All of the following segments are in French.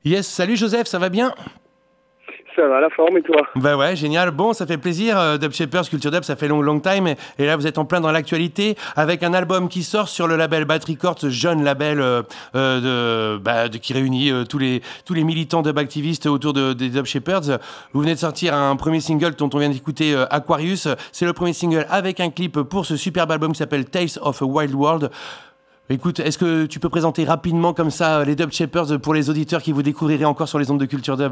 Yes, salut Joseph, ça va bien ? Ça va, la forme, et toi ? Bah ouais, génial. Bon, ça fait plaisir. Dub Shapers, Culture Dub, ça fait long time. Et là, vous êtes en plein dans l'actualité avec un album qui sort sur le label Bad Records, ce jeune label qui réunit tous les militants dub activistes autour des Dub Shapers. Vous venez de sortir un premier single dont on vient d'écouter, Aquarius. C'est le premier single avec un clip pour ce superbe album qui s'appelle Tales of a Wild World. Écoute, est-ce que tu peux présenter rapidement comme ça les Dub Shapers pour les auditeurs qui vous découvriraient encore sur les ondes de Culture Dub ?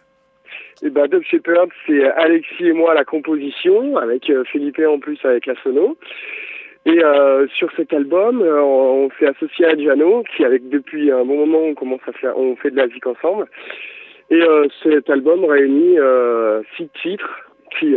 Dub Shapers, c'est Alexis et moi à la composition, avec Philippe en plus avec la sono. Et sur cet album, on s'est associé à Jano, qui depuis un bon moment on fait de la musique ensemble. Et cet album réunit 6 titres qui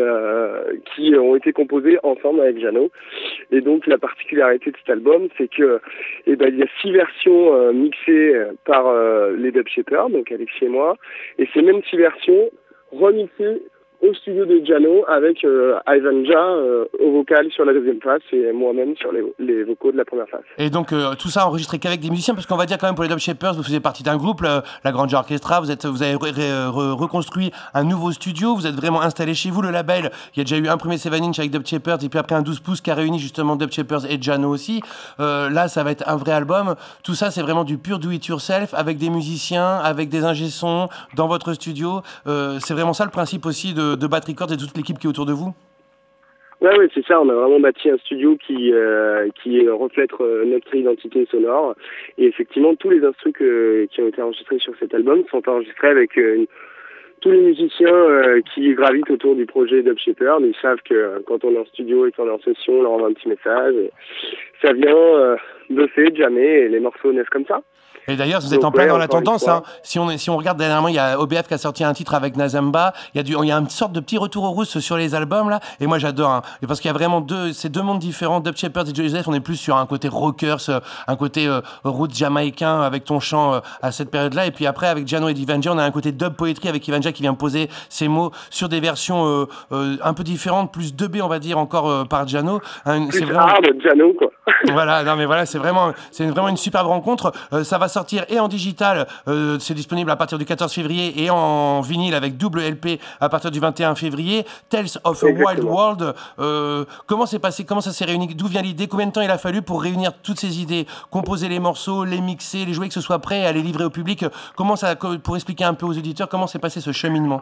ont été composés ensemble avec Jano. Et donc la particularité de cet album, c'est que il y a 6 versions mixées par les Dub Shapers, donc Alexis et moi, et ces mêmes 6 versions remixé au studio de Jano avec Ivanja au vocal sur la deuxième face et moi-même sur les vocaux de la première face. Et donc tout ça enregistré qu'avec des musiciens, parce qu'on va dire quand même pour les Dub Shapers, vous faisiez partie d'un groupe, la Grande Orchestra, vous avez reconstruit un nouveau studio, vous êtes vraiment installé chez vous, le label. Il y a déjà eu un premier 7-inch avec Dub Shapers et puis après un 12 pouces qui a réuni justement Dub Shapers et Jano aussi. Là ça va être un vrai album. Tout ça c'est vraiment du pur do it yourself avec des musiciens, avec des ingé-sons dans votre studio. C'est vraiment ça le principe aussi de Bad Records et de toute l'équipe qui est autour de vous? Ouais, c'est ça. On a vraiment bâti un studio qui reflète notre identité sonore. Et effectivement, tous les instruments qui ont été enregistrés sur cet album sont enregistrés avec tous les musiciens qui gravitent autour du projet Dub Shapers. Ils savent que quand on est en studio et qu'on est en session, on leur envoie un petit message. Et ça vient buffer, jammer, et les morceaux naissent comme ça. Et d'ailleurs, vous êtes en plein dans la tendance. Hein. Si on regarde dernièrement, il y a OBF qui a sorti un titre avec Nazamba. Il y a une sorte de petit retour aux rousses sur les albums là. Et moi, j'adore. Hein. Et parce qu'il y a vraiment deux mondes différents. Dub Shapers et Joseph, on est plus sur un côté rockers, un côté roots jamaïcain avec ton chant à cette période-là. Et puis après, avec Jano et Ivanja, on a un côté dub poetry avec Ivanja qui vient poser ses mots sur des versions un peu différentes, plus 2B, on va dire encore par Jano. C'est vraiment hard Jano quoi. Voilà, non mais voilà, c'est vraiment une superbe rencontre. Ça va sortir et en digital, c'est disponible à partir du 14 février et en vinyle avec double LP à partir du 21 février. Tales of a Wild World. Comment c'est passé? Comment ça s'est réuni? D'où vient l'idée? Combien de temps il a fallu pour réunir toutes ces idées, composer les morceaux, les mixer, les jouer, que ce soit prêt à les livrer au public? Comment ça, pour expliquer un peu aux auditeurs, comment s'est passé ce cheminement?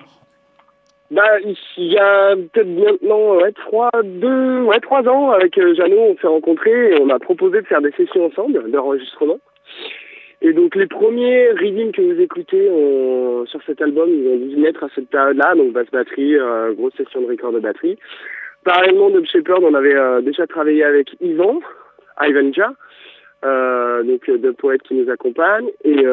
Il y a peut-être maintenant 3 ans avec Jano, on s'est rencontrés et on a proposé de faire des sessions ensemble d'enregistrement. Et donc les premiers rhythms que vous écoutez sur cet album, ils ont dû naître à cette période-là, donc basse batterie, grosse session de record de batterie. Parallèlement, Dub Shapers, on avait déjà travaillé avec Ivanja, donc Dub poète qui nous accompagne, et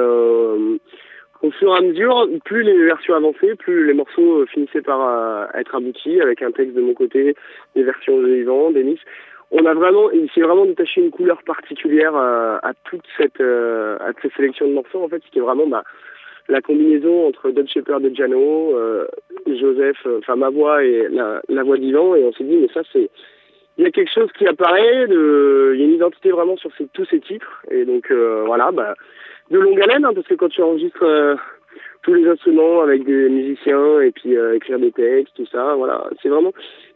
au fur et à mesure, plus les versions avançaient, plus les morceaux finissaient par être aboutis, avec un texte de mon côté, des versions de Yvan, des mix. Il s'est vraiment détaché une couleur particulière à toute cette sélection de morceaux. En fait, c'était vraiment la combinaison entre Dub Shapers et Jano, Joseph, ma voix et la voix d'Yvan. Et on s'est dit, mais ça, il y a quelque chose qui apparaît, il y a une identité vraiment sur tous ces titres. Et donc, de longue haleine, hein, parce que quand tu enregistres tous les instruments avec des musiciens et puis écrire des textes, tout ça, voilà, c'est vraiment...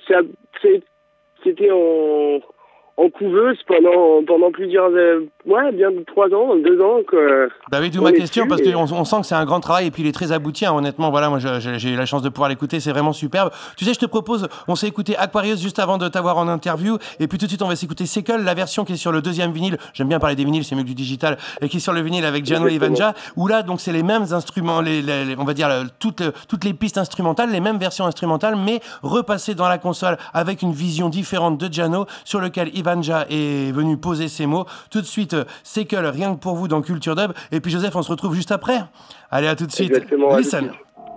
C'était en couveuse pendant plusieurs bien 3 ans, 2 ans que oui, d'où ma question, parce qu'on sent que c'est un grand travail et puis il est très abouti, hein, honnêtement. Voilà, moi j'ai eu la chance de pouvoir l'écouter, c'est vraiment superbe. Tu sais, je te propose, on s'est écouté Aquarius juste avant de t'avoir en interview, et puis tout de suite on va s'écouter Sekel, la version qui est sur le 2e vinyle. J'aime bien parler des vinyles, c'est mieux que du digital, et qui est sur le vinyle avec Jano et Ivanja, où là donc c'est les mêmes instruments, on va dire toutes les pistes instrumentales, les mêmes versions instrumentales, mais repassées dans la console avec une vision différente de Jano, sur lequel Ivanja est venu poser ses mots. Tout de suite, Sekel, rien que pour vous dans Culture Dub. Et puis Joseph, on se retrouve juste après. Allez, à tout de suite. Exactement, listen.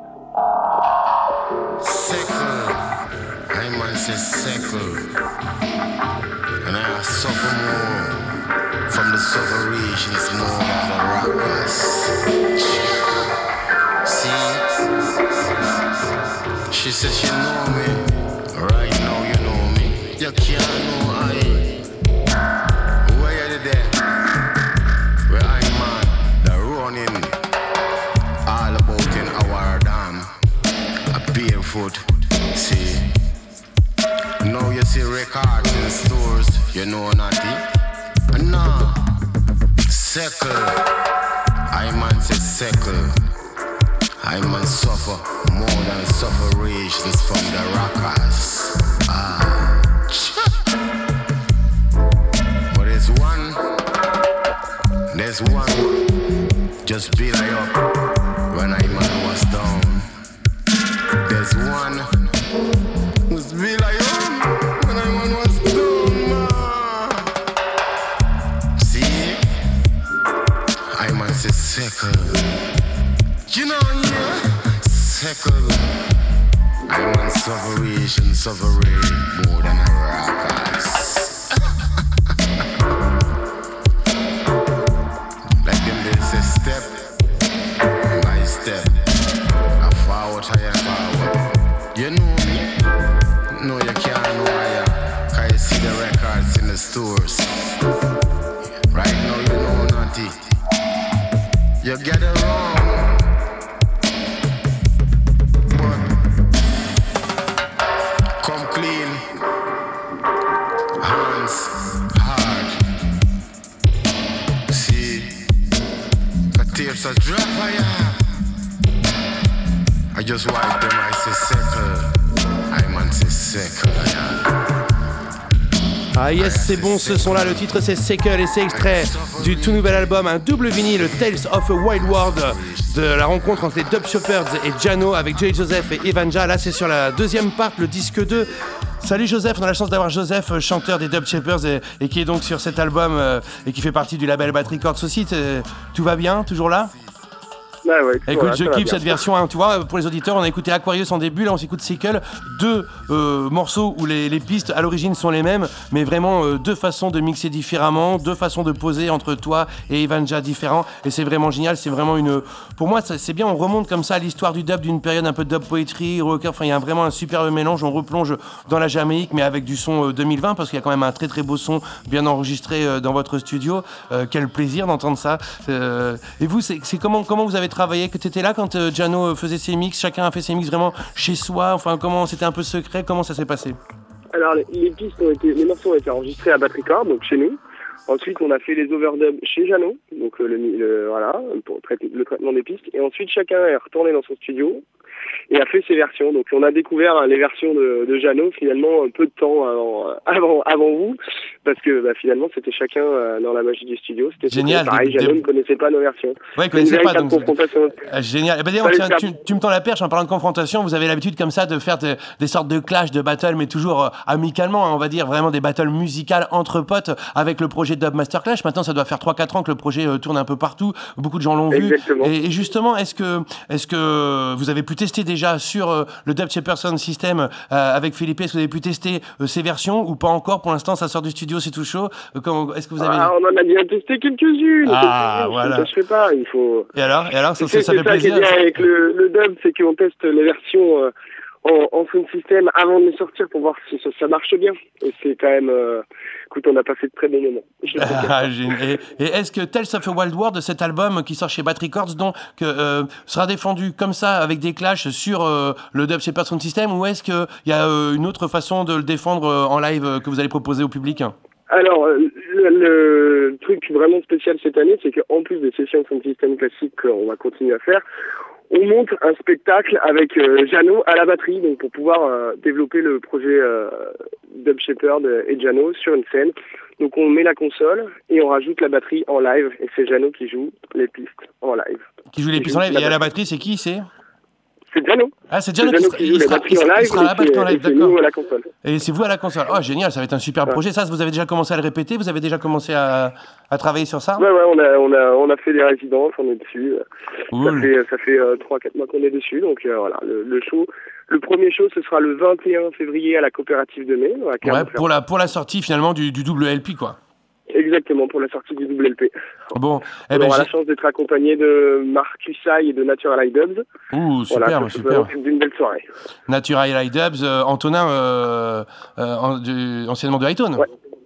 Sekel, I man say Sekel, and I suffer more from the sufferation more than the rockers. See, she said she know me, right now you know me, you can't know I. Where you there? Where I man, the running. see records in stores, you know naughty. No, circle. I man say circle. I man suffer more than sufferations from the rockers. But there's one, just be like up when I man was down. There's one who's be like up when I man was down, man. See, I man say circle. You know, yeah, circle. I man suffering more than a rockers. Like them they say step by step, a forward higher forward. You know me? No, you can't know higher, 'cause you see the records in the stores. Right now you know naughty. You get it wrong. Come clean, hands hard. See, the tears are drop fire. I just wipe them, I say circle. I man say circle, yeah. Ah yes, c'est bon ce son-là, le titre c'est Sekel et c'est extrait du tout nouvel album, un double vinyle, Tales of a Wild World, de la rencontre entre les Dub Shepherds et Jano avec Jay Joseph et Evanja. Là c'est sur la deuxième part, le disque 2. Salut Joseph, on a la chance d'avoir Joseph, chanteur des Dub Shepherds et qui est donc sur cet album et qui fait partie du label Bat Records aussi. Tout va bien, toujours là ? Ah ouais, écoute, voilà, je kiffe cette version, hein, tu vois, pour les auditeurs, on a écouté Aquarius en début, là on s'écoute Sekel, deux morceaux où les pistes à l'origine sont les mêmes, mais vraiment deux façons de mixer différemment, deux façons de poser entre toi et Evanja différents, et c'est vraiment génial, c'est vraiment pour moi c'est bien, on remonte comme ça à l'histoire du dub, d'une période un peu de dub poetry, rocker, enfin il y a vraiment un superbe mélange, on replonge dans la Jamaïque, mais avec du son 2020, parce qu'il y a quand même un très très beau son bien enregistré dans votre studio, quel plaisir d'entendre ça. Et vous, c'est comment vous avez travaillé, que tu étais là quand Jano faisait ses mix, chacun a fait ses mix vraiment chez soi, enfin comment c'était un peu secret, comment ça s'est passé? Alors les morceaux ont été enregistrés à Bat Records, donc chez nous. Ensuite on a fait les overdubs chez Jano, donc voilà, pour le traitement des pistes. Et ensuite chacun est retourné dans son studio et a fait ses versions. Donc on a découvert les versions de Jano finalement un peu de temps avant vous, parce que finalement c'était chacun dans la magie du studio. C'était génial. Pareil, Jano ne connaissait pas nos versions. Ouais, il connaissait pas. Donc confrontation. Génial. D'ailleurs, tu me tends la perche en parlant de confrontation. Vous avez l'habitude comme ça de faire des sortes de clash, de battles, mais toujours amicalement, hein, on va dire vraiment des battles musicales entre potes avec le projet Dub Master Clash. Maintenant, ça doit faire 3-4 ans que le projet tourne un peu partout. Beaucoup de gens l'ont vu. Et justement, est-ce que vous avez pu tester déjà sur le Dub Shepherd Sound System avec Philippe? Est-ce que vous avez pu tester ces versions ou pas encore? Pour l'instant, ça sort du studio, c'est tout chaud. Est-ce que vous avez... on en a bien testé quelques-unes. Voilà. Je sais pas, il faut... Et alors ça fait plaisir. C'est ça qui est bien avec le dub, c'est qu'on teste les versions en sound system avant de les sortir pour voir si ça marche bien. Et c'est quand même... écoute, on a passé de très bons moments. Et est-ce que Tales of a Wild World, cet album qui sort chez Bat Records, donc, sera défendu comme ça, avec des clashs sur le Dub Shepherd Sound System, ou est-ce qu'il y a une autre façon de le défendre en live que vous allez proposer au public? Alors, le truc vraiment spécial cette année, c'est qu'en plus des sessions sound system classiques qu'on va continuer à faire, on monte un spectacle avec Jano à la batterie, donc pour pouvoir développer le projet Dub Shepherd et Jano sur une scène. Donc on met la console et on rajoute la batterie en live, et c'est Jano qui joue les pistes en live. Qui joue les pistes en live, et à la batterie, c'est qui? C'est Jano. Ah, c'est Jano qui joue la batterie en live, il sera à la batterie en live, d'accord. C'est nous à la console. Et c'est vous à la console. Oh, génial, ça va être un super projet. Ça, vous avez déjà commencé à le répéter? Vous avez déjà commencé à travailler sur ça? Ouais, on a fait des résidences, on est dessus. Cool. Ça fait 3-4 mois qu'on est dessus, donc voilà, le show. Le premier show, ce sera le 21 février à la coopérative de Mai. Pour la sortie finalement du double LP, quoi. Exactement, pour la sortie du double LP. Bon, on aura la chance d'être accompagné de Marcus Sai et de Natural Eye Dubs. Superbe. D'une belle soirée. Natural Eye Dubs, Antonin, anciennement de Hightone. Ouais.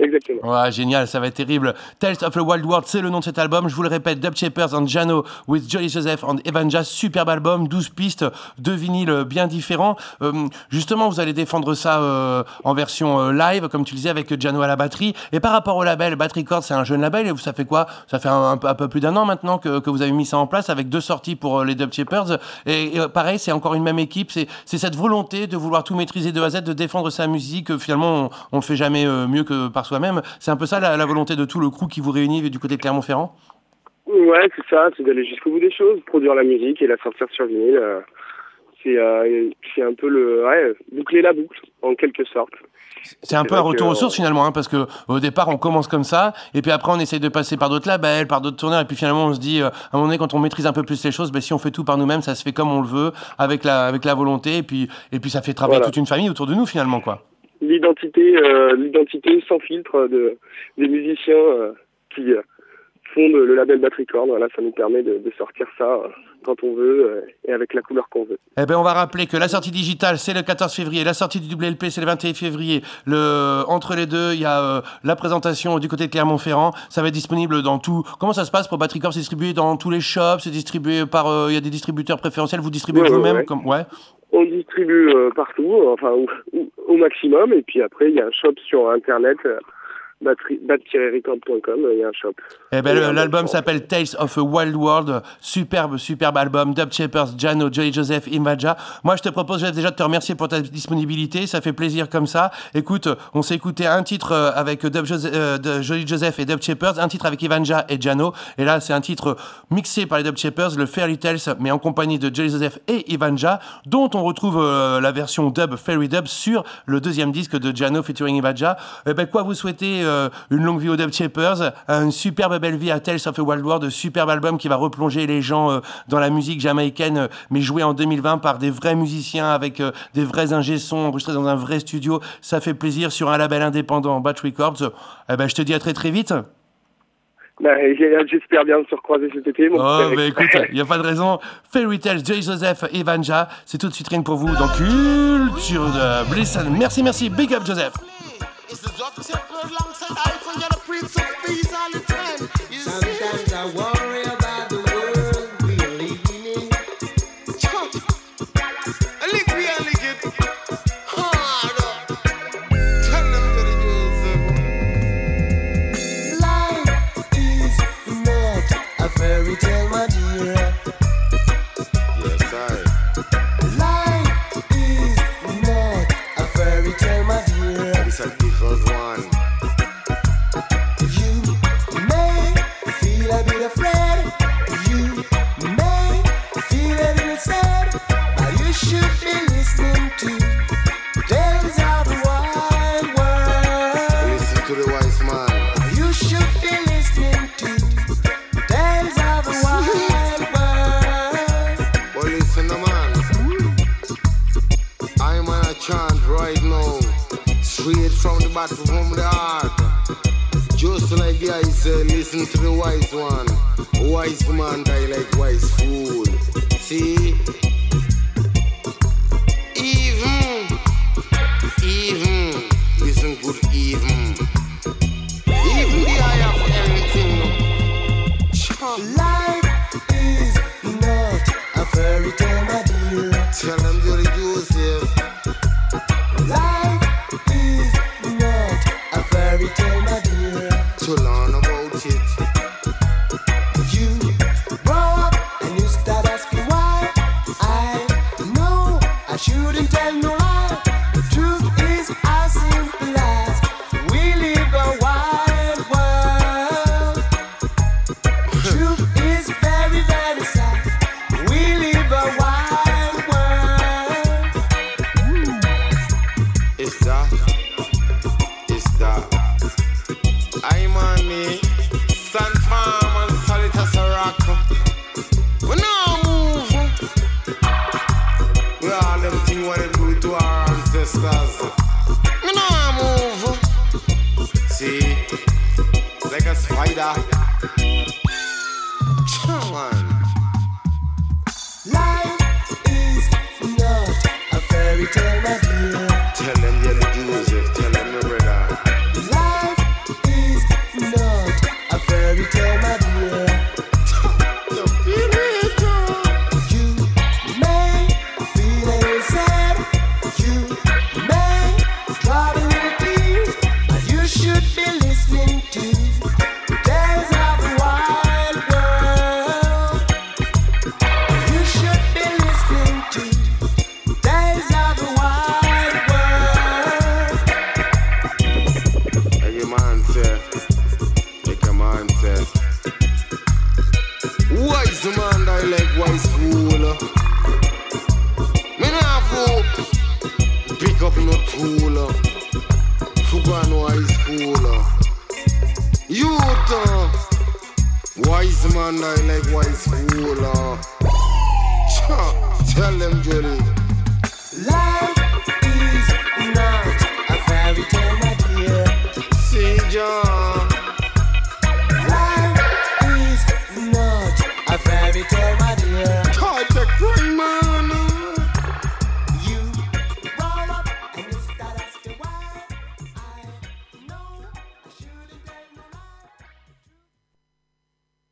Exactement. Ouais, génial, ça va être terrible. Tales of a Wild World, c'est le nom de cet album. Je vous le répète, Dub Shapers and Jano with Jolly Joseph and Evanja, superbe album, 12 pistes, 2 vinyles bien différents. Justement, vous allez défendre ça en version live, comme tu le disais, avec Jano à la batterie. Et par rapport au label, Bat Records, c'est un jeune label. Et ça fait quoi ? Ça fait un peu plus d'1 an maintenant que vous avez mis ça en place, avec 2 sorties pour les Dub Shapers. Et pareil, c'est encore une même équipe. C'est cette volonté de vouloir tout maîtriser de A à Z, de défendre sa musique. Finalement, on le fait jamais mieux que par soi-même. C'est un peu ça la volonté de tout le crew qui vous réunit du côté de Clermont-Ferrand ? Ouais, c'est ça, c'est d'aller jusqu'au bout des choses, produire la musique et la sortir sur vinyle. C'est un peu boucler la boucle, en quelque sorte. C'est un peu un retour aux sources finalement, parce que au départ on commence comme ça, et puis après on essaye de passer par d'autres labels, par d'autres tourneurs, et puis finalement on se dit, à un moment donné, quand on maîtrise un peu plus les choses, si on fait tout par nous-mêmes, ça se fait comme on le veut, avec la volonté, et puis ça fait travailler toute une famille autour de nous finalement, quoi. L'identité sans filtre des musiciens qui fondent le label Bat Records. Voilà, ça nous permet de sortir ça quand on veut et avec la couleur qu'on veut. Eh ben, on va rappeler que la sortie digitale, c'est le 14 février, la sortie du WLP, c'est le 21 février. Entre les deux, il y a la présentation du côté de Clermont-Ferrand. Ça va être disponible dans tout. Comment ça se passe pour Bat Records ? C'est distribué dans tous les shops, c'est distribué par... Il y a des distributeurs préférentiels, vous distribuez vous-même comme... Ouais. On distribue partout, enfin au maximum, et puis après il y a un shop sur internet, bat-record.com, il y a un shop. Eh ben, l'album s'appelle Tales of a Wild World, superbe album, Dub Shapers, Jano, Jolly Joseph, Evanja. Moi je te propose déjà de te remercier pour ta disponibilité, ça fait plaisir comme ça. Écoute, on s'est écouté un titre avec de Jolly Joseph et Dub Shapers, un titre avec Evanja et Jano, et là c'est un titre mixé par les Dub Shapers, le Fairy Tales, mais en compagnie de Jolly Joseph et Evanja, dont on retrouve la version dub, Fairy Dub, sur le deuxième disque de Jano featuring Evanja. Eh ben, quoi vous souhaitez une longue vie aux Dub Shapers, une superbe belle vie à Tales of a Wild World, superbe album qui va replonger les gens dans la musique jamaïcaine, mais joué en 2020 par des vrais musiciens avec des vrais ingé-sons enregistrés dans un vrai studio. Ça fait plaisir sur un label indépendant, Bat Records. Eh ben, je te dis à très très vite. J'espère bien se recroiser cet été. Écoute, il n'y a pas de raison. Fairy Tales, Jolly Joseph, Evanja, c'est tout de suite rien que pour vous dans Culture Dub. Listen, merci, big up Joseph. Sometimes I worry about the world we are living in. Life is not a fairy tale, my dear. Yes, I. Life is not a fairy tale, my dear. It's a different one. You may feel a bit afraid. You may feel a little sad, but you should be listening to tales of the wild world. Listen to the wise man. You should be listening to tales of the wild world. But listen, man. I'm on a chant right now, straight from the bottom of the heart. Just like the I said, listen to the wise one. Wise man die like wise fool. See? Even, listen good, even the eye of anything. Life is not a fairy tale, my dear. Tell them Jolly Joseph. Life is not a fairy tale, my dear. To learn about it. You grow up and you start asking why. I know I shouldn't tell no lie. The truth is as simple as we live a wild world. The truth is very, very sad. We live a wild world. It's that. I'm on me. Stand firm and solid as a rock. We now move. We all them things what they do to our ancestors. We now move. See, like a spider. Come on. Life is not a fairy tale, my dear. Tell them Jolly Joseph. Tell them your brother. Life boys fool. Tell them, Jelly.